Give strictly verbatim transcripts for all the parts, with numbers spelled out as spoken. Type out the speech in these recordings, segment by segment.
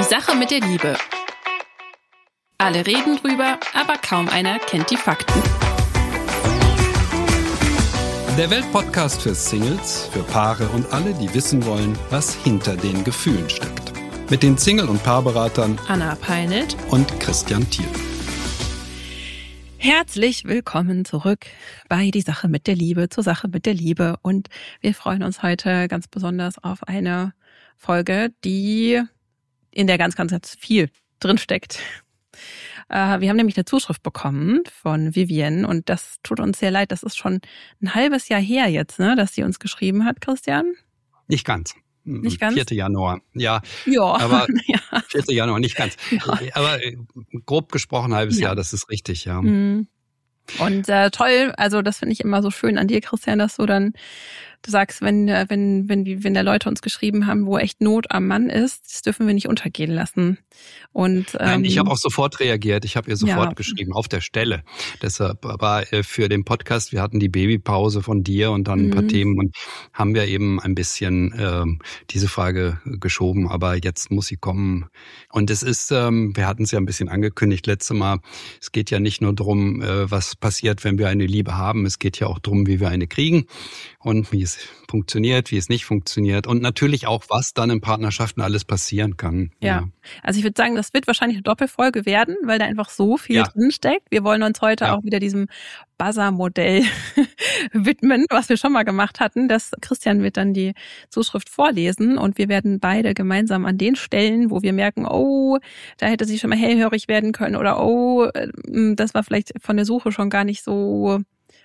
Sache mit der Liebe. Alle reden drüber, aber kaum einer kennt die Fakten. Der Weltpodcast für Singles, für Paare und alle, die wissen wollen, was hinter den Gefühlen steckt. Mit den Single- und Paarberatern Anna Peinelt und Christian Thiel. Herzlich willkommen zurück bei Die Sache mit der Liebe, zur Sache mit der Liebe. Und wir freuen uns heute ganz besonders auf eine Folge, die in der ganz, ganz, ganz viel drinsteckt. Äh, wir haben nämlich eine Zuschrift bekommen von Vivian und das tut uns sehr leid. Das ist schon ein halbes Jahr her jetzt, ne, dass sie uns geschrieben hat, Christian. Nicht ganz. Nicht ganz? vierten Januar, ja. Ja. Aber ja. vierten Januar, nicht ganz. Ja. Aber grob gesprochen halbes ja. Jahr, das ist richtig, ja. Mhm. Und äh, toll, also das finde ich immer so schön an dir, Christian, dass du dann, du sagst, wenn wenn wenn wenn da Leute uns geschrieben haben, wo echt Not am Mann ist, das dürfen wir nicht untergehen lassen. Und ähm, Nein, ich habe auch sofort reagiert. Ich habe ihr sofort ja. geschrieben, auf der Stelle. Deshalb war für den Podcast, wir hatten die Babypause von dir und dann ein paar mhm. Themen und haben wir eben ein bisschen ähm, diese Frage geschoben. Aber jetzt muss sie kommen. Und es ist, ähm, wir hatten es ja ein bisschen angekündigt letztes Mal, es geht ja nicht nur darum, äh, was passiert, wenn wir eine Liebe haben. Es geht ja auch darum, wie wir eine kriegen und wie es funktioniert, wie es nicht funktioniert und natürlich auch, was dann in Partnerschaften alles passieren kann. Ja, ja. Also ich würde sagen, das wird wahrscheinlich eine Doppelfolge werden, weil da einfach so viel ja. drinsteckt. Wir wollen uns heute ja. auch wieder diesem Buzzer-Modell widmen, was wir schon mal gemacht hatten. Das Christian wird dann die Zuschrift vorlesen und wir werden beide gemeinsam an den Stellen, wo wir merken, oh, da hätte sie schon mal hellhörig werden können oder oh, das war vielleicht von der Suche schon gar nicht so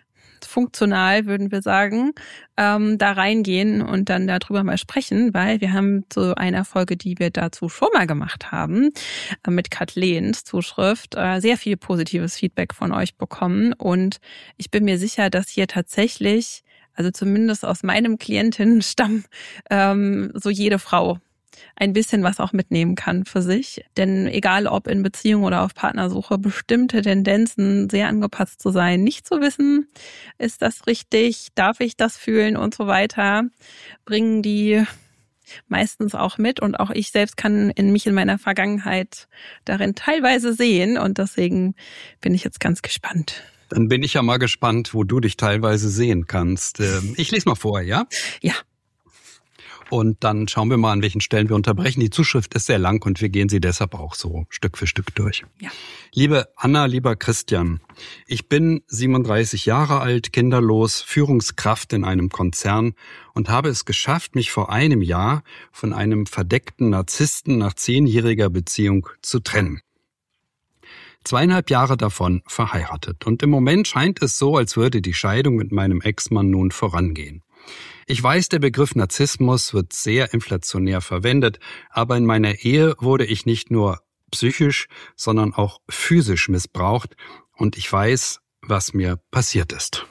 funktional, würden wir sagen, ähm, da reingehen und dann darüber mal sprechen, weil wir haben zu einer Folge, die wir dazu schon mal gemacht haben, äh, mit Kathlens Zuschrift, äh, sehr viel positives Feedback von euch bekommen und ich bin mir sicher, dass hier tatsächlich, also zumindest aus meinem Klientinnenstamm, ähm, so jede Frau ein bisschen was auch mitnehmen kann für sich. Denn egal ob in Beziehung oder auf Partnersuche, bestimmte Tendenzen sehr angepasst zu sein, nicht zu wissen, ist das richtig, darf ich das fühlen und so weiter, bringen die meistens auch mit. Und auch ich selbst kann in mich in meiner Vergangenheit darin teilweise sehen. Und deswegen bin ich jetzt ganz gespannt. Dann bin ich ja mal gespannt, wo du dich teilweise sehen kannst. Ich lese mal vor, ja? Ja. Und dann schauen wir mal, an welchen Stellen wir unterbrechen. Die Zuschrift ist sehr lang und wir gehen sie deshalb auch so Stück für Stück durch. Ja. Liebe Anna, lieber Christian, ich bin siebenunddreißig Jahre alt, kinderlos, Führungskraft in einem Konzern und habe es geschafft, mich vor einem Jahr von einem verdeckten Narzissten nach zehnjähriger Beziehung zu trennen. Zweieinhalb Jahre davon verheiratet. Und im Moment scheint es so, als würde die Scheidung mit meinem Ex-Mann nun vorangehen. Ich weiß, der Begriff Narzissmus wird sehr inflationär verwendet, aber in meiner Ehe wurde ich nicht nur psychisch, sondern auch physisch missbraucht und ich weiß, was mir passiert ist.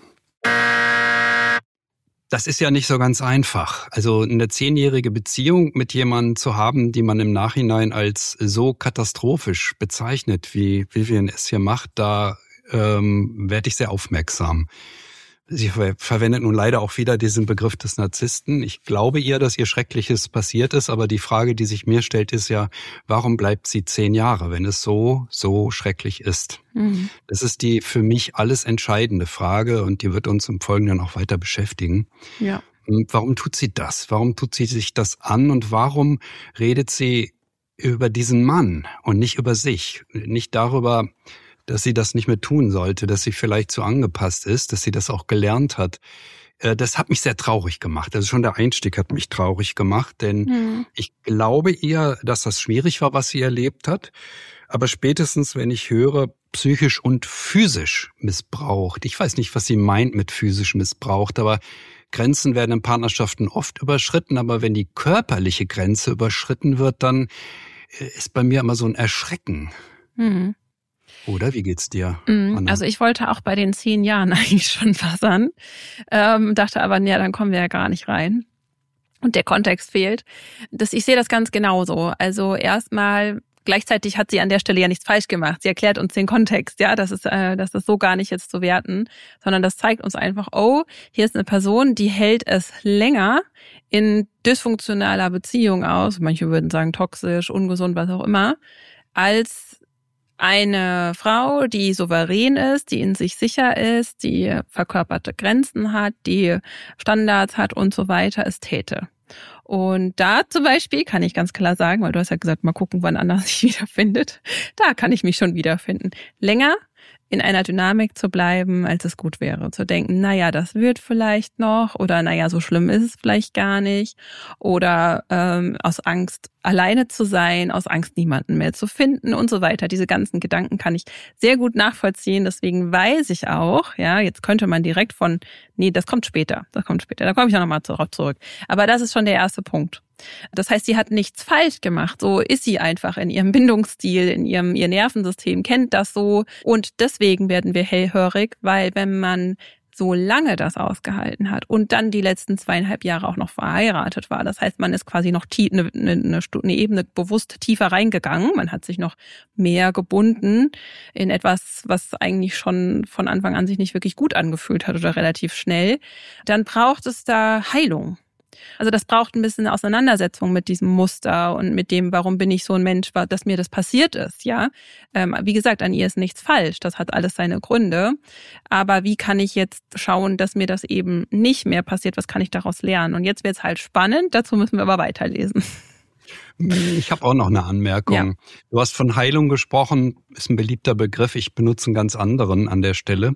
Das ist ja nicht so ganz einfach. Also eine zehnjährige Beziehung mit jemandem zu haben, die man im Nachhinein als so katastrophisch bezeichnet, wie Vivian es hier macht, da ähm, werde ich sehr aufmerksam. Sie ver- verwendet nun leider auch wieder diesen Begriff des Narzissten. Ich glaube ihr, dass ihr Schreckliches passiert ist, aber die Frage, die sich mir stellt, ist ja, warum bleibt sie zehn Jahre, wenn es so, so schrecklich ist? Mhm. Das ist die für mich alles entscheidende Frage und die wird uns im Folgenden auch weiter beschäftigen. Ja. Warum tut sie das? Warum tut sie sich das an und warum redet sie über diesen Mann und nicht über sich? Nicht darüber, dass sie das nicht mehr tun sollte, dass sie vielleicht zu angepasst ist, dass sie das auch gelernt hat. Das hat mich sehr traurig gemacht. Also schon der Einstieg hat mich traurig gemacht, denn mhm. ich glaube ihr, dass das schwierig war, was sie erlebt hat. Aber spätestens, wenn ich höre, psychisch und physisch missbraucht. Ich weiß nicht, was sie meint mit physisch missbraucht, aber Grenzen werden in Partnerschaften oft überschritten. Aber wenn die körperliche Grenze überschritten wird, dann ist bei mir immer so ein Erschrecken. Mhm. Oder wie geht's dir, Anna? Also ich wollte auch bei den zehn Jahren eigentlich schon buzzern, ähm, dachte aber, ja, dann kommen wir ja gar nicht rein. Und der Kontext fehlt. Das, ich sehe das ganz genauso. Also erstmal Gleichzeitig hat sie an der Stelle ja nichts falsch gemacht. Sie erklärt uns den Kontext, ja, das ist, äh, das ist so gar nicht jetzt zu werten, sondern das zeigt uns einfach, oh, hier ist eine Person, die hält es länger in dysfunktionaler Beziehung aus, manche würden sagen toxisch, ungesund, was auch immer, als eine Frau, die souverän ist, die in sich sicher ist, die verkörperte Grenzen hat, die Standards hat und so weiter, es täte. Und da zum Beispiel kann ich ganz klar sagen, weil du hast ja gesagt, mal gucken, wann Anna sich wiederfindet. Da kann ich mich schon wiederfinden. Länger in einer Dynamik zu bleiben, als es gut wäre. Zu denken, naja, das wird vielleicht noch oder naja, so schlimm ist es vielleicht gar nicht. Oder ähm, aus Angst, alleine zu sein, aus Angst, niemanden mehr zu finden und so weiter. Diese ganzen Gedanken kann ich sehr gut nachvollziehen. Deswegen weiß ich auch, ja, jetzt könnte man direkt von, nee, das kommt später, das kommt später, da komme ich auch nochmal darauf zurück. Aber das ist schon der erste Punkt. Das heißt, sie hat nichts falsch gemacht. So ist sie einfach in ihrem Bindungsstil, in ihrem ihr Nervensystem, kennt das so. Und deswegen werden wir hellhörig, weil wenn man so lange das ausgehalten hat und dann die letzten zweieinhalb Jahre auch noch verheiratet war, das heißt, man ist quasi noch tie- eine, eine, eine Ebene bewusst tiefer reingegangen, man hat sich noch mehr gebunden in etwas, was eigentlich schon von Anfang an sich nicht wirklich gut angefühlt hat oder relativ schnell, dann braucht es da Heilung. Also das braucht ein bisschen Auseinandersetzung mit diesem Muster und mit dem, warum bin ich so ein Mensch, dass mir das passiert ist, ja. Ähm, wie gesagt, an ihr ist nichts falsch, das hat alles seine Gründe. Aber wie kann ich jetzt schauen, dass mir das eben nicht mehr passiert, was kann ich daraus lernen? Und jetzt wird es halt spannend, dazu müssen wir aber weiterlesen. Ich habe auch noch eine Anmerkung. Ja. Du hast von Heilung gesprochen, ist ein beliebter Begriff, ich benutze einen ganz anderen an der Stelle.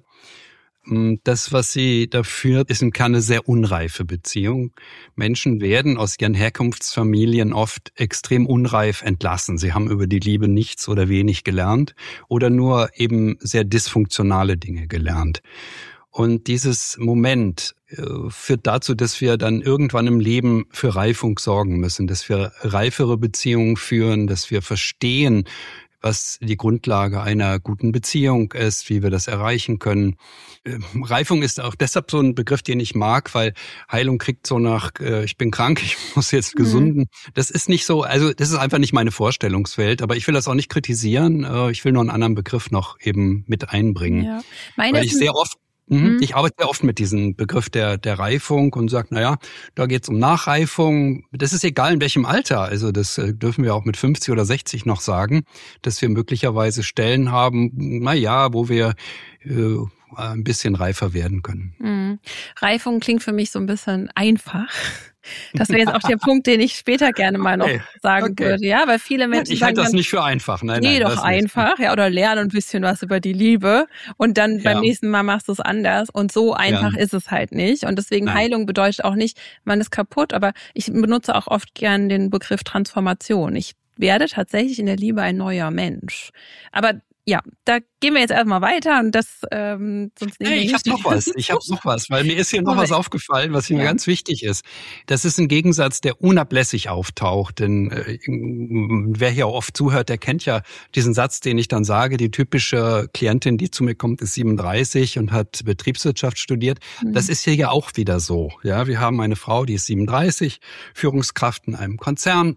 Das, was sie da führt, ist im Kern eine sehr unreife Beziehung. Menschen werden aus ihren Herkunftsfamilien oft extrem unreif entlassen. Sie haben über die Liebe nichts oder wenig gelernt oder nur eben sehr dysfunktionale Dinge gelernt. Und dieses Moment äh, führt dazu, dass wir dann irgendwann im Leben für Reifung sorgen müssen, dass wir reifere Beziehungen führen, dass wir verstehen, was die Grundlage einer guten Beziehung ist, wie wir das erreichen können. Reifung ist auch deshalb so ein Begriff, den ich mag, weil Heilung kriegt so nach, äh, ich bin krank, ich muss jetzt gesunden. Mhm. Das ist nicht so, also das ist einfach nicht meine Vorstellungswelt, aber ich will das auch nicht kritisieren. Äh, ich will nur einen anderen Begriff noch eben mit einbringen. Ja. Meine weil ich sehr oft Mhm. Ich arbeite sehr oft mit diesem Begriff der der Reifung und sage, na ja, da geht's um Nachreifung. Das ist egal in welchem Alter. Also das dürfen wir auch mit fünfzig oder sechzig noch sagen, dass wir möglicherweise Stellen haben, na ja, wo wir äh, ein bisschen reifer werden können. Mhm. Reifung klingt für mich so ein bisschen einfach. Das wäre jetzt auch der Punkt, den ich später gerne mal noch okay. sagen okay. würde. Ja, weil viele Menschen Ich sagen halte das dann, nicht für einfach. Nein, nee, nein, doch einfach. Ja, oder lerne ein bisschen was über die Liebe. Und dann ja. beim nächsten Mal machst du es anders. Und so einfach ja. ist es halt nicht. Und deswegen nein. Heilung bedeutet auch nicht, man ist kaputt. Aber ich benutze auch oft gern den Begriff Transformation. Ich werde tatsächlich in der Liebe ein neuer Mensch. Aber ja, da gehen wir jetzt erstmal weiter und das ähm, sonst hey, ich habe noch was, ich habe noch was, weil mir ist hier noch was aufgefallen, was mir ja. ganz wichtig ist. Das ist ein Gegensatz, der unablässig auftaucht, denn äh, wer hier auch oft zuhört, der kennt ja diesen Satz, den ich dann sage, die typische Klientin, die zu mir kommt, ist siebenunddreißig und hat Betriebswirtschaft studiert. Mhm. Das ist hier ja auch wieder so. Ja, wir haben eine Frau, die ist siebenunddreißig, Führungskraft in einem Konzern.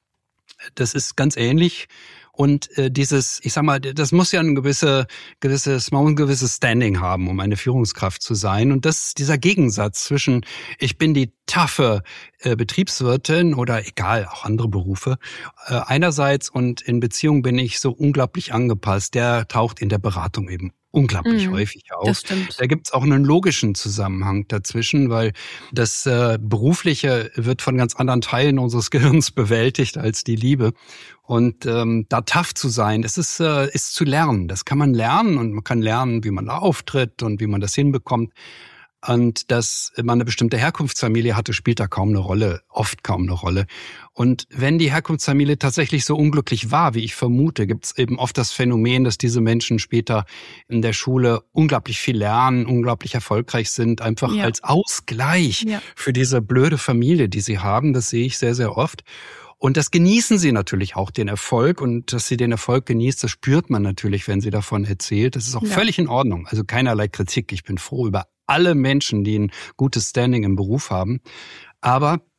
Das ist ganz ähnlich. Und äh, dieses, ich sag mal, das muss ja ein gewisse, gewisses, man muss ein gewisses Standing haben, um eine Führungskraft zu sein. Und das, dieser Gegensatz zwischen, ich bin die taffe äh, Betriebswirtin oder egal, auch andere Berufe, äh, einerseits und in Beziehung bin ich so unglaublich angepasst, der taucht in der Beratung eben unglaublich mhm, häufig auf. Das stimmt. Da gibt's auch einen logischen Zusammenhang dazwischen, weil das äh, Berufliche wird von ganz anderen Teilen unseres Gehirns bewältigt als die Liebe. Und ähm, da tough zu sein, das ist, äh, ist zu lernen. Das kann man lernen und man kann lernen, wie man da auftritt und wie man das hinbekommt. Und dass man eine bestimmte Herkunftsfamilie hatte, spielt da kaum eine Rolle, oft kaum eine Rolle. Und wenn die Herkunftsfamilie tatsächlich so unglücklich war, wie ich vermute, gibt es eben oft das Phänomen, dass diese Menschen später in der Schule unglaublich viel lernen, unglaublich erfolgreich sind, einfach ja. als Ausgleich ja. für diese blöde Familie, die sie haben. Das sehe ich sehr, sehr oft. Und das genießen sie natürlich auch, den Erfolg. Und dass sie den Erfolg genießt, das spürt man natürlich, wenn sie davon erzählt. Das ist auch ja. völlig in Ordnung. Also keinerlei Kritik. Ich bin froh über alle Menschen, die ein gutes Standing im Beruf haben. Aber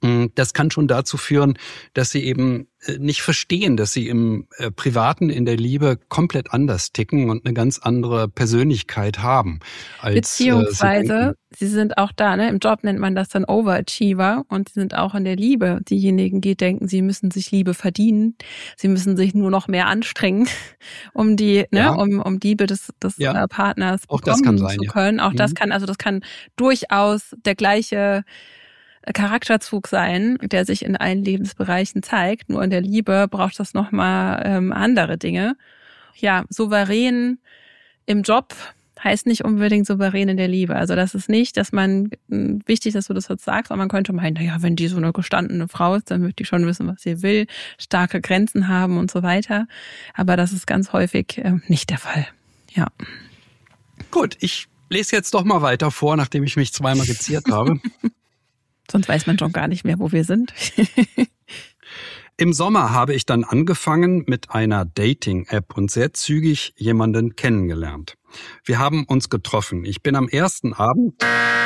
Das kann schon dazu führen, dass sie eben nicht verstehen, dass sie im Privaten, in der Liebe komplett anders ticken und eine ganz andere Persönlichkeit haben. Als Beziehungsweise, sie, sie sind auch da, ne? Im Job nennt man das dann Overachiever und sie sind auch in der Liebe diejenigen, die denken, sie müssen sich Liebe verdienen. Sie müssen sich nur noch mehr anstrengen, um die, ne, ja. um, um Liebe des, des ja. Partners auch bekommen das kann sein, zu ja. können. Auch mhm. das kann, also das kann durchaus der gleiche Charakterzug sein, der sich in allen Lebensbereichen zeigt. Nur in der Liebe braucht das nochmal ähm, andere Dinge. Ja, souverän im Job heißt nicht unbedingt souverän in der Liebe. Also das ist nicht, dass man, wichtig, dass du das jetzt sagst, aber man könnte meinen, naja, wenn die so eine gestandene Frau ist, dann wird die schon wissen, was sie will, starke Grenzen haben und so weiter. Aber das ist ganz häufig äh, nicht der Fall. Ja. Gut, ich lese jetzt doch mal weiter vor, nachdem ich mich zweimal geziert habe. Sonst weiß man schon gar nicht mehr, wo wir sind. Im Sommer habe ich dann angefangen mit einer Dating-App und sehr zügig jemanden kennengelernt. Wir haben uns getroffen. Ich bin am ersten Abend...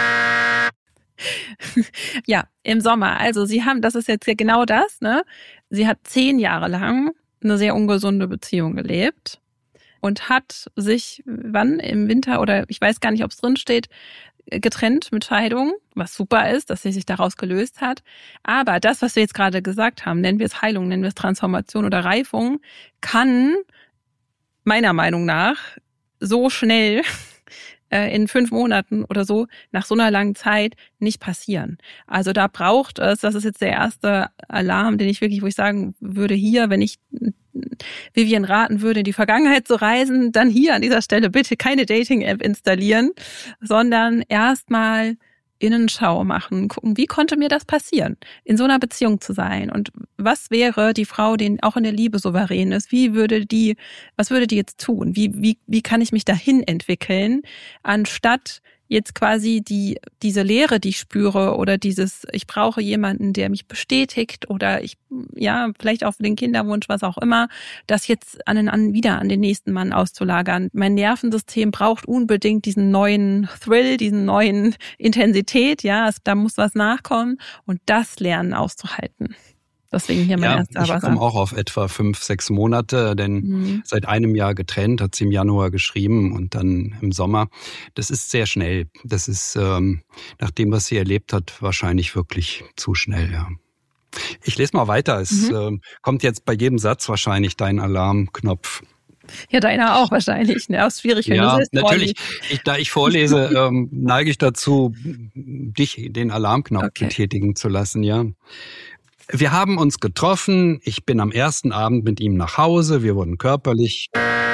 Ja, im Sommer. Also Sie haben, das ist jetzt genau das, ne? Sie hat zehn Jahre lang eine sehr ungesunde Beziehung gelebt und hat sich, wann, im Winter oder ich weiß gar nicht, ob es drin steht, getrennt mit Scheidung, was super ist, dass sie sich daraus gelöst hat. Aber das, was wir jetzt gerade gesagt haben, nennen wir es Heilung, nennen wir es Transformation oder Reifung, kann meiner Meinung nach so schnell äh, in fünf Monaten oder so nach so einer langen Zeit nicht passieren. Also da braucht es, das ist jetzt der erste Alarm, den ich wirklich, wo ich sagen würde, hier, wenn ich Vivian raten würde, in die Vergangenheit zu reisen, dann hier an dieser Stelle bitte keine Dating-App installieren, sondern erstmal Innenschau machen, gucken, wie konnte mir das passieren, in so einer Beziehung zu sein und was wäre die Frau, die auch in der Liebe souverän ist, wie würde die, was würde die jetzt tun, wie, wie, wie kann ich mich dahin entwickeln, anstatt jetzt quasi die diese Leere, die ich spüre oder dieses, ich brauche jemanden, der mich bestätigt oder ich, ja, vielleicht auch für den Kinderwunsch, was auch immer, das jetzt an, an wieder an den nächsten Mann auszulagern. Mein Nervensystem braucht unbedingt diesen neuen Thrill, diesen neuen Intensität, ja, es, da muss was nachkommen und das lernen auszuhalten. Deswegen hier mein ja, erster ich komme auch auf etwa fünf, sechs Monate, denn mhm. seit einem Jahr getrennt, hat sie im Januar geschrieben und dann im Sommer. Das ist sehr schnell. Das ist ähm, nach dem, was sie erlebt hat, wahrscheinlich wirklich zu schnell, ja. Ich lese mal weiter. Es mhm. äh, kommt jetzt bei jedem Satz wahrscheinlich dein Alarmknopf. Ja, deiner auch wahrscheinlich. Ne? Auch schwierig, wenn ja, du es natürlich. Ich, da ich vorlese, ähm, neige ich dazu, dich den Alarmknopf okay. betätigen zu lassen, ja. Wir haben uns getroffen. Ich bin am ersten Abend mit ihm nach Hause. Wir wurden körperlich.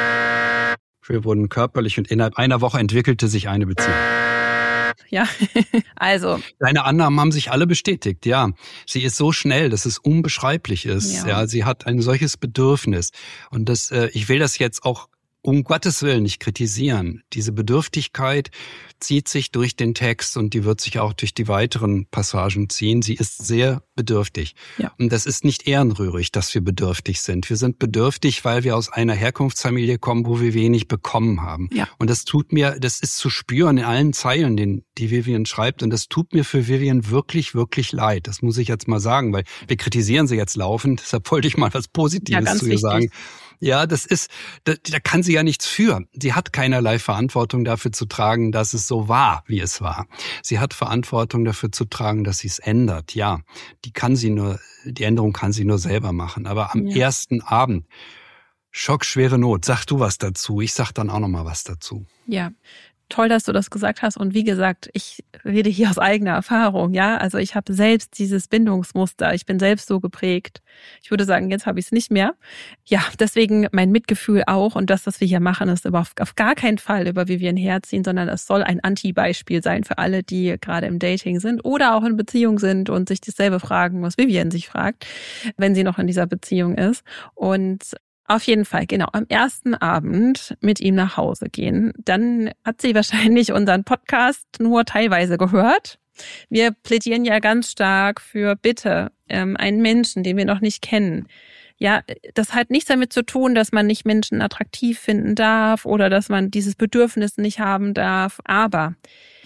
Wir wurden körperlich und innerhalb einer Woche entwickelte sich eine Beziehung. Ja, also. Deine Annahmen haben sich alle bestätigt, ja. Sie ist so schnell, dass es unbeschreiblich ist. Ja, ja sie hat ein solches Bedürfnis. Und das, äh, ich will das jetzt auch um Gottes Willen nicht kritisieren. Diese Bedürftigkeit zieht sich durch den Text und die wird sich auch durch die weiteren Passagen ziehen. Sie ist sehr bedürftig. Ja. Und das ist nicht ehrenrührig, dass wir bedürftig sind. Wir sind bedürftig, weil wir aus einer Herkunftsfamilie kommen, wo wir wenig bekommen haben. Ja. Und das tut mir, das ist zu spüren in allen Zeilen, den, die Vivian schreibt. Und das tut mir für Vivian wirklich, wirklich leid. Das muss ich jetzt mal sagen, weil wir kritisieren sie jetzt laufend. Deshalb wollte ich mal was Positives ja, zu ihr sagen. Ja, das ist, da, da kann sie ja nichts für. Sie hat keinerlei Verantwortung dafür zu tragen, dass es so war, wie es war. Sie hat Verantwortung dafür zu tragen, dass sie es ändert. Ja, die kann sie nur, die Änderung kann sie nur selber machen. Aber am ja. ersten Abend, schockschwere Not. Sag du was dazu. Ich sag dann auch noch mal was dazu. Ja. Toll, dass du das gesagt hast. Und wie gesagt, ich rede hier aus eigener Erfahrung, ja. Also ich habe selbst dieses Bindungsmuster. Ich bin selbst so geprägt. Ich würde sagen, jetzt habe ich es nicht mehr. Ja, deswegen mein Mitgefühl auch. Und das, was wir hier machen, ist aber auf, auf gar keinen Fall über Vivian herziehen, sondern es soll ein Anti-Beispiel sein für alle, die gerade im Dating sind oder auch in Beziehung sind und sich dasselbe fragen, was Vivian sich fragt, wenn sie noch in dieser Beziehung ist. Und auf jeden Fall, genau, am ersten Abend mit ihm nach Hause gehen. Dann hat sie wahrscheinlich unseren Podcast nur teilweise gehört. Wir plädieren ja ganz stark für bitte ähm, einen Menschen, den wir noch nicht kennen. Ja, das hat nichts damit zu tun, dass man nicht Menschen attraktiv finden darf oder dass man dieses Bedürfnis nicht haben darf. Aber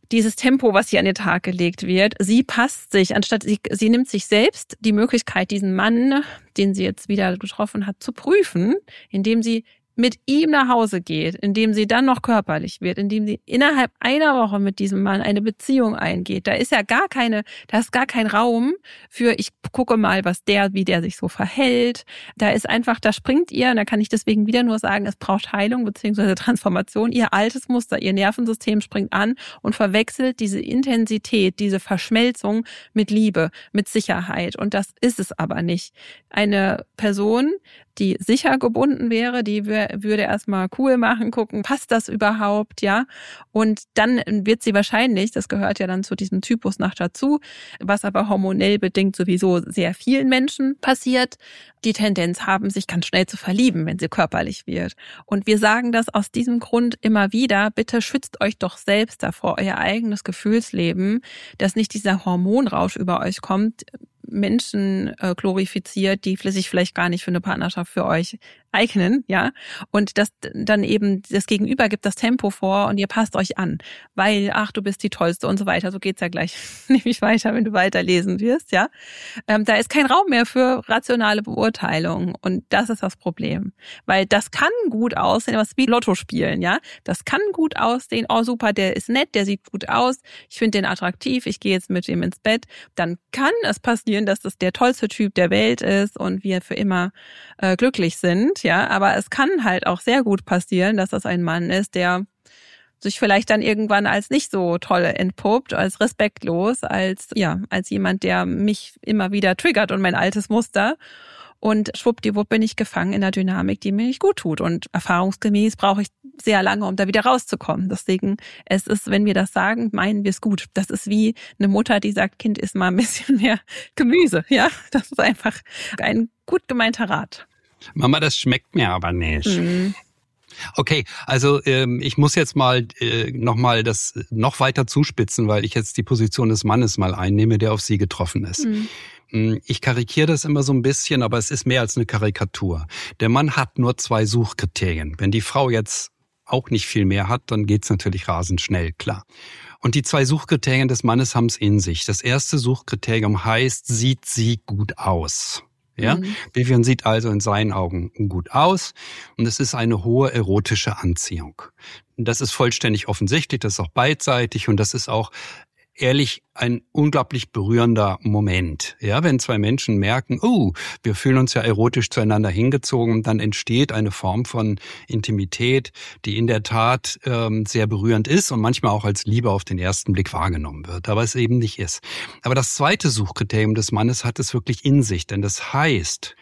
dieses Tempo, was hier an den Tag gelegt wird. Sie passt sich, anstatt sie, sie nimmt sich selbst die Möglichkeit, diesen Mann, den sie jetzt wieder getroffen hat, zu prüfen, indem sie mit ihm nach Hause geht, indem sie dann noch körperlich wird, indem sie innerhalb einer Woche mit diesem Mann eine Beziehung eingeht. Da ist ja gar keine, da ist gar kein Raum für, ich gucke mal, was der, wie der sich so verhält. Da ist einfach, da springt ihr, und da kann ich deswegen wieder nur sagen, es braucht Heilung bzw. Transformation. Ihr altes Muster, ihr Nervensystem springt an und verwechselt diese Intensität, diese Verschmelzung mit Liebe, mit Sicherheit. Und das ist es aber nicht. Eine Person, die sicher gebunden wäre, die würde erstmal cool machen, gucken, passt das überhaupt, ja? Und dann wird sie wahrscheinlich, das gehört ja dann zu diesem Typus noch dazu, was aber hormonell bedingt sowieso sehr vielen Menschen passiert, die Tendenz haben, sich ganz schnell zu verlieben, wenn sie körperlich wird. Und wir sagen das aus diesem Grund immer wieder, bitte schützt euch doch selbst davor, euer eigenes Gefühlsleben, dass nicht dieser Hormonrausch über euch kommt, Menschen äh, glorifiziert, die sich vielleicht gar nicht für eine Partnerschaft für euch eignen, ja, und das dann eben das Gegenüber gibt das Tempo vor und ihr passt euch an, weil, ach, du bist die Tollste und so weiter, so geht's ja gleich nämlich weiter, wenn du weiterlesen wirst, ja. Ähm, da ist kein Raum mehr für rationale Beurteilung und das ist das Problem, weil das kann gut aussehen, was wie Lotto spielen, ja, das kann gut aussehen, oh super, der ist nett, der sieht gut aus, ich finde den attraktiv, ich gehe jetzt mit ihm ins Bett, dann kann es passieren, dass das der tollste Typ der Welt ist und wir für immer äh, glücklich sind, ja, aber es kann halt auch sehr gut passieren, dass das ein Mann ist, der sich vielleicht dann irgendwann als nicht so toll entpuppt, als respektlos, als ja, als jemand, der mich immer wieder triggert und mein altes Muster. Und schwuppdiwupp bin ich gefangen in einer Dynamik, die mir nicht gut tut. Und erfahrungsgemäß brauche ich sehr lange, um da wieder rauszukommen. Deswegen, es ist, wenn wir das sagen, meinen wir es gut. Das ist wie eine Mutter, die sagt, Kind, isst mal ein bisschen mehr Gemüse. Ja, das ist einfach ein gut gemeinter Rat. Mama, das schmeckt mir aber nicht. Mhm. Okay, also ähm, ich muss jetzt mal äh, noch mal das noch weiter zuspitzen, weil ich jetzt die Position des Mannes mal einnehme, der auf sie getroffen ist. Mhm. Ich karikiere das immer so ein bisschen, aber es ist mehr als eine Karikatur. Der Mann hat nur zwei Suchkriterien. Wenn die Frau jetzt auch nicht viel mehr hat, dann geht's natürlich rasend schnell, klar. Und die zwei Suchkriterien des Mannes haben es in sich. Das erste Suchkriterium heißt, sieht sie gut aus? Ja, mhm. Vivian sieht also in seinen Augen gut aus und es ist eine hohe erotische Anziehung. Das ist vollständig offensichtlich, das ist auch beidseitig und das ist auch ehrlich ein unglaublich berührender Moment. Ja, wenn zwei Menschen merken, oh, wir fühlen uns ja erotisch zueinander hingezogen, dann entsteht eine Form von Intimität, die in der Tat ähm, sehr berührend ist und manchmal auch als Liebe auf den ersten Blick wahrgenommen wird, aber es eben nicht ist. Aber das zweite Suchkriterium des Mannes hat es wirklich in sich, denn das heißt,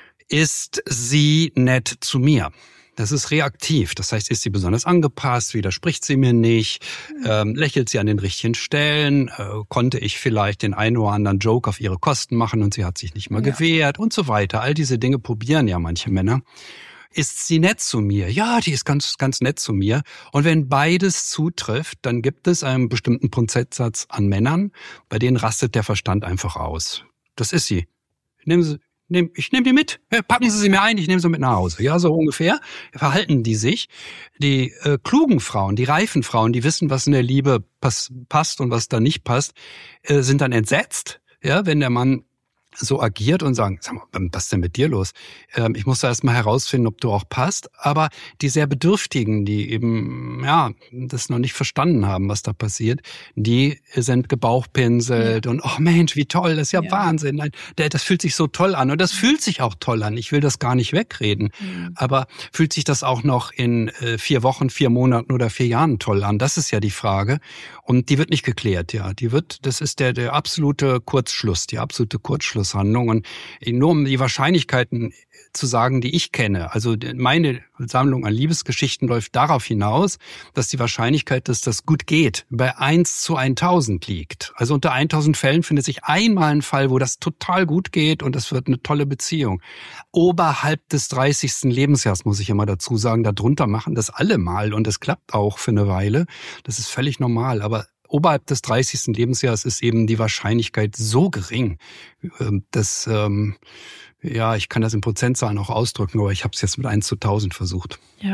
ist sie nett zu mir? Das ist reaktiv. Das heißt, ist sie besonders angepasst, widerspricht sie mir nicht, ähm, lächelt sie an den richtigen Stellen, äh, konnte ich vielleicht den einen oder anderen Joke auf ihre Kosten machen und sie hat sich nicht mal ja. gewehrt und so weiter. All diese Dinge probieren ja manche Männer. Ist sie nett zu mir? Ja, die ist ganz, ganz nett zu mir. Und wenn beides zutrifft, dann gibt es einen bestimmten Prozentsatz an Männern, bei denen rastet der Verstand einfach aus. Das ist sie. Nehmen Sie Nehm, ich nehme die mit, packen Sie sie mir ein, ich nehme sie mit nach Hause. Ja, so ungefähr verhalten die sich. Die äh, klugen Frauen, die reifen Frauen, die wissen, was in der Liebe pass, passt und was da nicht passt, äh, sind dann entsetzt, ja, wenn der Mann so agiert und sagen, sag mal, was ist denn mit dir los? Ähm, ich muss da erst mal herausfinden, ob du auch passt. Aber die sehr Bedürftigen, die eben ja das noch nicht verstanden haben, was da passiert, die sind gebauchpinselt ja. und oh Mensch, wie toll, das ist ja, ja. Wahnsinn. Nein, das fühlt sich so toll an und das fühlt sich auch toll an. Ich will das gar nicht wegreden. Mhm. Aber fühlt sich das auch noch in äh, vier Wochen, vier Monaten oder vier Jahren toll an? Das ist ja die Frage. Und die wird nicht geklärt, ja. Die wird, das ist der, der absolute Kurzschluss, die absolute Kurzschluss. Handlungen, nur um die Wahrscheinlichkeiten zu sagen, die ich kenne. Also meine Sammlung an Liebesgeschichten läuft darauf hinaus, dass die Wahrscheinlichkeit, dass das gut geht, bei eins zu tausend liegt. Also unter tausend Fällen findet sich einmal ein Fall, wo das total gut geht und das wird eine tolle Beziehung. Oberhalb des dreißigsten Lebensjahres, muss ich immer dazu sagen, darunter machen das alle mal und es klappt auch für eine Weile. Das ist völlig normal, aber oberhalb des dreißigsten Lebensjahres ist eben die Wahrscheinlichkeit so gering, dass, ähm, ja, ich kann das in Prozentzahlen auch ausdrücken, aber ich habe es jetzt mit eins zu tausend versucht. Ja,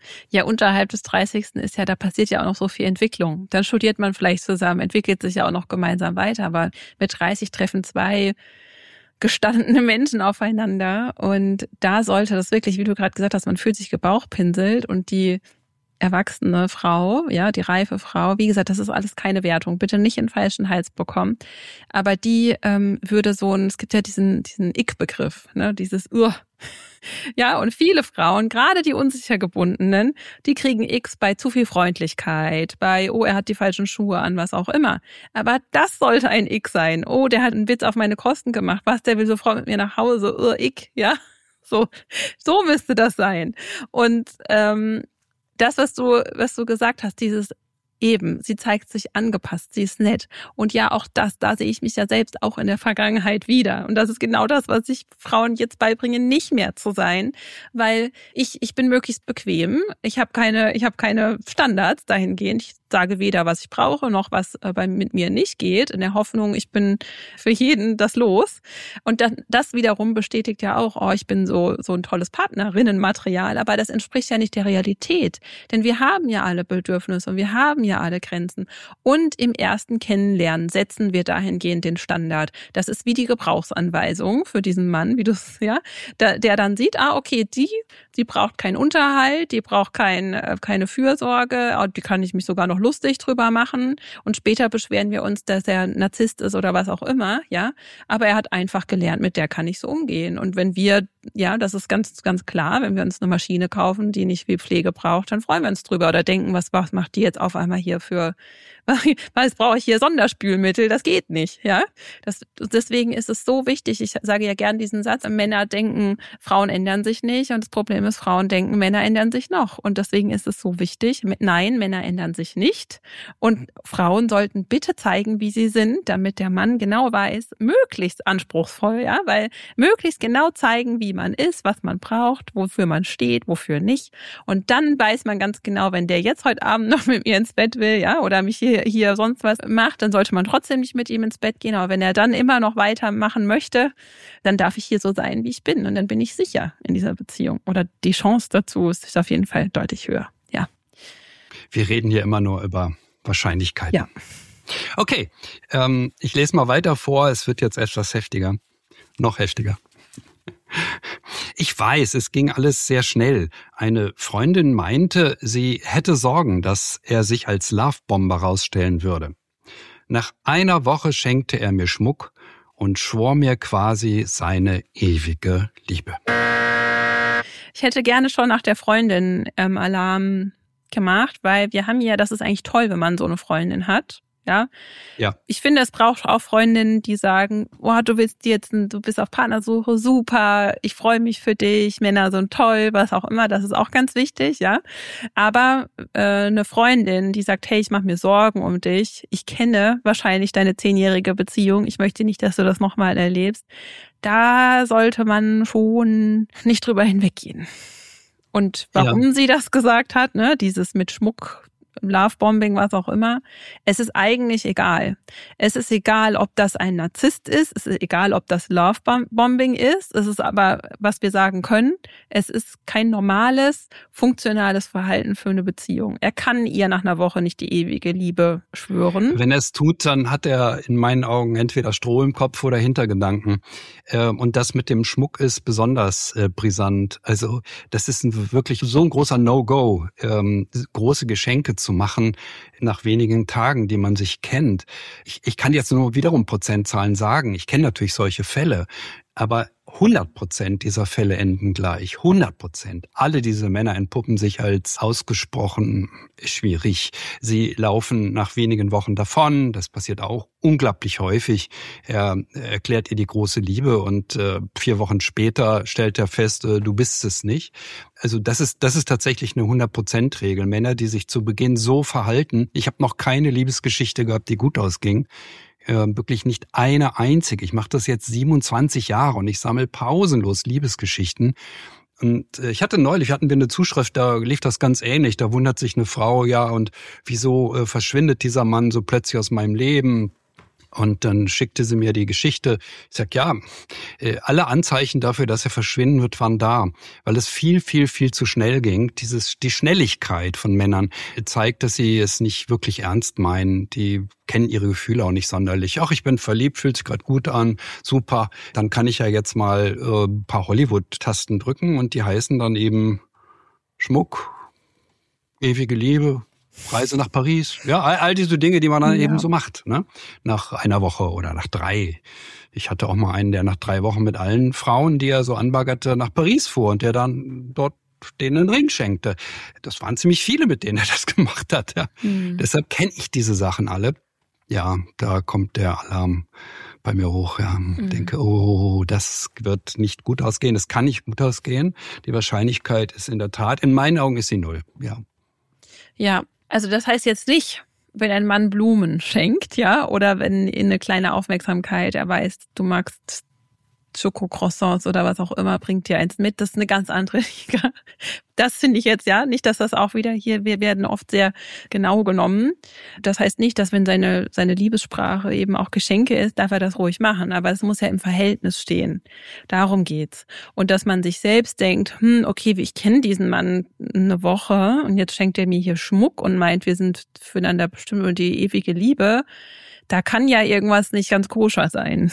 Ja, unterhalb des dreißigsten ist ja, da passiert ja auch noch so viel Entwicklung. Dann studiert man vielleicht zusammen, entwickelt sich ja auch noch gemeinsam weiter, aber mit dreißig treffen zwei gestandene Menschen aufeinander und da sollte das wirklich, wie du gerade gesagt hast, man fühlt sich gebauchpinselt und die erwachsene Frau, ja, die reife Frau, wie gesagt, das ist alles keine Wertung, bitte nicht in den falschen Hals bekommen, aber die ähm, würde so ein, es gibt ja diesen diesen Ick-Begriff, ne, dieses Ur. Ja, und viele Frauen, gerade die unsicher gebundenen, die kriegen X bei zu viel Freundlichkeit, bei, oh, er hat die falschen Schuhe an, was auch immer. Aber das sollte ein X sein. Oh, der hat einen Witz auf meine Kosten gemacht. Was, der will sofort mit mir nach Hause. Oh, Ick, ja. So, so müsste das sein. Und ähm, das, was du, was du gesagt hast, dieses eben, sie zeigt sich angepasst, sie ist nett. Und ja, auch das, da sehe ich mich ja selbst auch in der Vergangenheit wieder. Und das ist genau das, was ich Frauen jetzt beibringe, nicht mehr zu sein, weil ich ich bin möglichst bequem. Ich habe keine ich habe keine Standards dahingehend. Ich sage weder, was ich brauche, noch was äh, bei, mit mir nicht geht, in der Hoffnung, ich bin für jeden das Los. Und dann, das wiederum bestätigt ja auch, oh, ich bin so so ein tolles Partnerinnenmaterial, aber das entspricht ja nicht der Realität. Denn wir haben ja alle Bedürfnisse und wir haben ja alle Grenzen. Und im ersten Kennenlernen setzen wir dahingehend den Standard. Das ist wie die Gebrauchsanweisung für diesen Mann, wie du es, ja, der, der dann sieht, ah, okay, die, die braucht keinen Unterhalt, die braucht kein, keine Fürsorge, die kann ich mich sogar noch lustig drüber machen. Und später beschweren wir uns, dass er Narzisst ist oder was auch immer, ja. Aber er hat einfach gelernt, mit der kann ich so umgehen. Und wenn wir, ja, das ist ganz, ganz klar, wenn wir uns eine Maschine kaufen, die nicht viel Pflege braucht, dann freuen wir uns drüber oder denken, was, was macht die jetzt auf einmal hier für, was brauche ich hier Sonderspülmittel? Das geht nicht, ja. Das, deswegen ist es so wichtig. Ich sage ja gern diesen Satz: Männer denken, Frauen ändern sich nicht, und das Problem ist, Frauen denken, Männer ändern sich noch. Und deswegen ist es so wichtig. Nein, Männer ändern sich nicht. Und Frauen sollten bitte zeigen, wie sie sind, damit der Mann genau weiß, möglichst anspruchsvoll, ja, weil möglichst genau zeigen, wie man ist, was man braucht, wofür man steht, wofür nicht. Und dann weiß man ganz genau, wenn der jetzt heute Abend noch mit mir ins Bett will, ja, oder mich hier hier sonst was macht, dann sollte man trotzdem nicht mit ihm ins Bett gehen. Aber wenn er dann immer noch weitermachen möchte, dann darf ich hier so sein, wie ich bin. Und dann bin ich sicher in dieser Beziehung. Oder die Chance dazu ist auf jeden Fall deutlich höher. Ja. Wir reden hier immer nur über Wahrscheinlichkeiten. Ja. Okay, ähm, ich lese mal weiter vor. Es wird jetzt etwas heftiger. Noch heftiger. Ich weiß, es ging alles sehr schnell. Eine Freundin meinte, sie hätte Sorgen, dass er sich als Lovebomber rausstellen würde. Nach einer Woche schenkte er mir Schmuck und schwor mir quasi seine ewige Liebe. Ich hätte gerne schon nach der Freundin ähm, Alarm gemacht, weil wir haben ja, das ist eigentlich toll, wenn man so eine Freundin hat. Ja. Ja. Ich finde, es braucht auch Freundinnen, die sagen, oh, du willst jetzt, du bist auf Partnersuche, super, ich freue mich für dich, Männer sind toll, was auch immer, das ist auch ganz wichtig, ja. Aber äh, eine Freundin, die sagt, hey, ich mache mir Sorgen um dich, ich kenne wahrscheinlich deine zehnjährige Beziehung, ich möchte nicht, dass du das nochmal erlebst, da sollte man schon nicht drüber hinweggehen. Und warum ja. sie das gesagt hat, ne, dieses mit Schmuck, Lovebombing, was auch immer. Es ist eigentlich egal. Es ist egal, ob das ein Narzisst ist. Es ist egal, ob das Lovebombing ist. Es ist aber, was wir sagen können, es ist kein normales, funktionales Verhalten für eine Beziehung. Er kann ihr nach einer Woche nicht die ewige Liebe schwören. Wenn er es tut, dann hat er in meinen Augen entweder Stroh im Kopf oder Hintergedanken. Und das mit dem Schmuck ist besonders brisant. Also das ist ein, wirklich so ein großer No-Go, große Geschenke zu zu machen nach wenigen Tagen, die man sich kennt. Ich, ich kann jetzt nur wiederum Prozentzahlen sagen. Ich kenne natürlich solche Fälle, aber hundert Prozent dieser Fälle enden gleich. hundert Prozent. Alle diese Männer entpuppen sich als ausgesprochen schwierig. Sie laufen nach wenigen Wochen davon. Das passiert auch unglaublich häufig. Er erklärt ihr die große Liebe und äh, vier Wochen später stellt er fest, äh, du bist es nicht. Also das ist das ist tatsächlich eine hundert Prozent Regel. Männer, die sich zu Beginn so verhalten. Ich habe noch keine Liebesgeschichte gehabt, die gut ausging. Äh, wirklich nicht eine einzige. Ich mache das jetzt siebenundzwanzig Jahre und ich sammle pausenlos Liebesgeschichten. Und äh, ich hatte neulich, hatten wir eine Zuschrift, da lief das ganz ähnlich. Da wundert sich eine Frau, ja, und wieso äh, verschwindet dieser Mann so plötzlich aus meinem Leben? Und dann schickte sie mir die Geschichte. Ich sag, ja, alle Anzeichen dafür, dass er verschwinden wird, waren da. Weil es viel, viel, viel zu schnell ging. Dieses, die Schnelligkeit von Männern zeigt, dass sie es nicht wirklich ernst meinen. Die kennen ihre Gefühle auch nicht sonderlich. Ach, ich bin verliebt, fühlt sich gerade gut an, super. Dann kann ich ja jetzt mal äh, ein paar Hollywood-Tasten drücken und die heißen dann eben Schmuck, ewige Liebe, Reise nach Paris. Ja, all, all diese Dinge, die man dann ja. eben so macht, ne? Nach einer Woche oder nach drei. Ich hatte auch mal einen, der nach drei Wochen mit allen Frauen, die er so anbaggerte, nach Paris fuhr und der dann dort denen einen Ring schenkte. Das waren ziemlich viele, mit denen er das gemacht hat. Ja. Mhm. Deshalb kenne ich diese Sachen alle. Ja, da kommt der Alarm bei mir hoch. Ja, mhm. denke, oh, das wird nicht gut ausgehen. Das kann nicht gut ausgehen. Die Wahrscheinlichkeit ist in der Tat, in meinen Augen ist sie null. Ja. Ja, also das heißt jetzt nicht, wenn ein Mann Blumen schenkt, ja, oder wenn in eine kleine Aufmerksamkeit er weiß, du magst Schokocroissants oder was auch immer, bringt dir eins mit. Das ist eine ganz andere Liga. Das finde ich jetzt, ja, nicht, dass das auch wieder hier, wir werden oft sehr genau genommen. Das heißt nicht, dass wenn seine, seine Liebessprache eben auch Geschenke ist, darf er das ruhig machen. Aber es muss ja im Verhältnis stehen. Darum geht's. Und dass man sich selbst denkt, hm, okay, ich kenne diesen Mann eine Woche und jetzt schenkt er mir hier Schmuck und meint, wir sind füreinander bestimmt und die ewige Liebe. Da kann ja irgendwas nicht ganz koscher sein.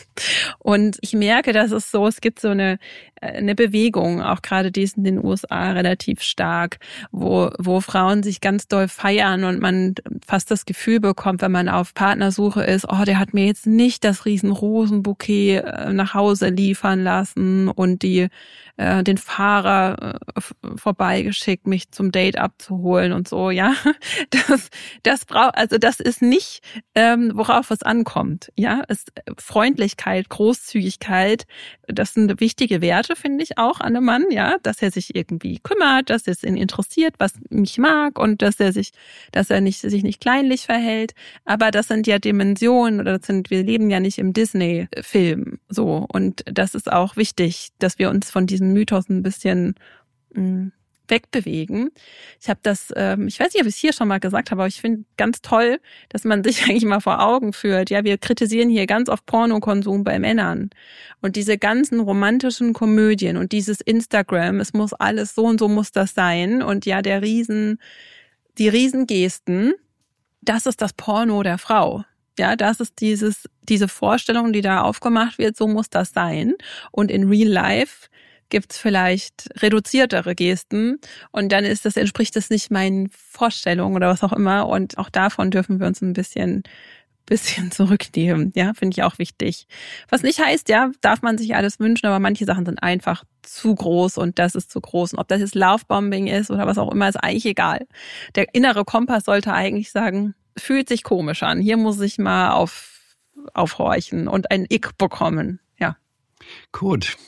Und ich merke, dass es so, es gibt so eine, eine Bewegung, auch gerade die ist in den U S A relativ stark, wo, wo Frauen sich ganz doll feiern und man fast das Gefühl bekommt, wenn man auf Partnersuche ist, oh, der hat mir jetzt nicht das riesen Rosenbouquet nach Hause liefern lassen und die, äh, den Fahrer äh, vorbeigeschickt, mich zum Date abzuholen und so, ja. Das, das braucht, also das ist nicht, ähm, worauf es ankommt, ja. Es, Freundlichkeit, Großzügigkeit, das sind wichtige Werte, finde ich auch an einem Mann, ja, dass er sich irgendwie kümmert, dass es ihn interessiert, was mich mag und dass er sich, dass er nicht sich nicht kleinlich verhält. Aber das sind ja Dimensionen oder das sind, wir leben ja nicht im Disney-Film, so, und das ist auch wichtig, dass wir uns von diesem Mythos ein bisschen mh, wegbewegen. Ich habe das, ähm, ich weiß nicht, ob ich es hier schon mal gesagt habe, aber ich finde ganz toll, dass man sich eigentlich mal vor Augen führt. Ja, wir kritisieren hier ganz oft Pornokonsum bei Männern und diese ganzen romantischen Komödien und dieses Instagram, es muss alles so und so muss das sein und ja, der Riesen, die Riesengesten, das ist das Porno der Frau. Ja, das ist dieses, diese Vorstellung, die da aufgemacht wird, so muss das sein. Und in Real Life gibt's vielleicht reduziertere Gesten und dann ist das, entspricht das nicht meinen Vorstellungen oder was auch immer und auch davon dürfen wir uns ein bisschen bisschen zurücknehmen, ja, finde ich auch wichtig. Was nicht heißt, ja, darf man sich alles wünschen, aber manche Sachen sind einfach zu groß und das ist zu groß. Und ob das jetzt Lovebombing ist oder was auch immer, ist eigentlich egal. Der innere Kompass sollte eigentlich sagen, fühlt sich komisch an, hier muss ich mal auf aufhorchen und ein Ick bekommen, ja. Gut.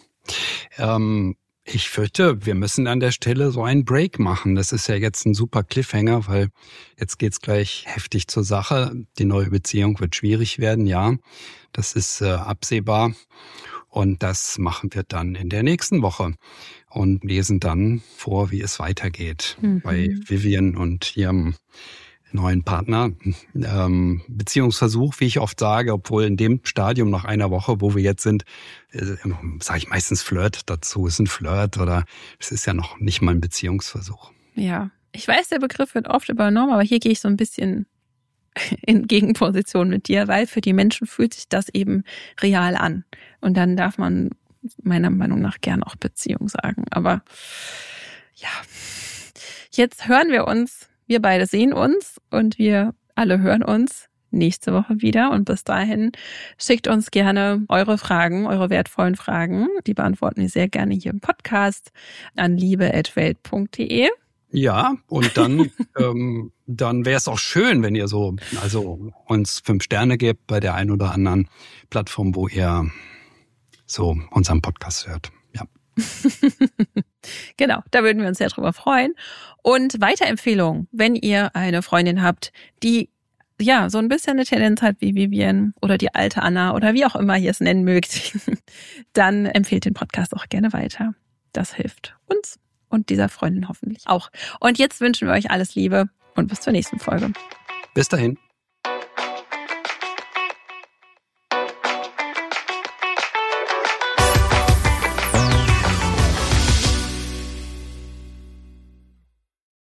Ähm, ich fürchte, wir müssen an der Stelle so einen Break machen. Das ist ja jetzt ein super Cliffhanger, weil jetzt geht's gleich heftig zur Sache. Die neue Beziehung wird schwierig werden, ja. Das ist äh, absehbar. Und das machen wir dann in der nächsten Woche und lesen dann vor, wie es weitergeht mhm. bei Vivian und ihrem neuen Partner. Ähm, Beziehungsversuch, wie ich oft sage, obwohl in dem Stadium nach einer Woche, wo wir jetzt sind, äh, sage ich meistens Flirt dazu. Es ist ein Flirt oder es ist ja noch nicht mal ein Beziehungsversuch. Ja, ich weiß, der Begriff wird oft übernommen, aber hier gehe ich so ein bisschen in Gegenposition mit dir, weil für die Menschen fühlt sich das eben real an. Und dann darf man meiner Meinung nach gern auch Beziehung sagen. Aber ja, jetzt hören wir uns. Wir beide sehen uns und wir alle hören uns nächste Woche wieder. Und bis dahin schickt uns gerne eure Fragen, eure wertvollen Fragen. Die beantworten wir sehr gerne hier im Podcast an liebe at welt punkt de. Ja, und dann, ähm, dann wäre es auch schön, wenn ihr so, also uns fünf Sterne gebt bei der einen oder anderen Plattform, wo ihr so unseren Podcast hört. Ja. Genau, da würden wir uns sehr drüber freuen. Und Weiterempfehlung, wenn ihr eine Freundin habt, die ja so ein bisschen eine Tendenz hat wie Vivian oder die alte Anna oder wie auch immer ihr es nennen mögt, dann empfehlt den Podcast auch gerne weiter. Das hilft uns und dieser Freundin hoffentlich auch. Und jetzt wünschen wir euch alles Liebe und bis zur nächsten Folge. Bis dahin.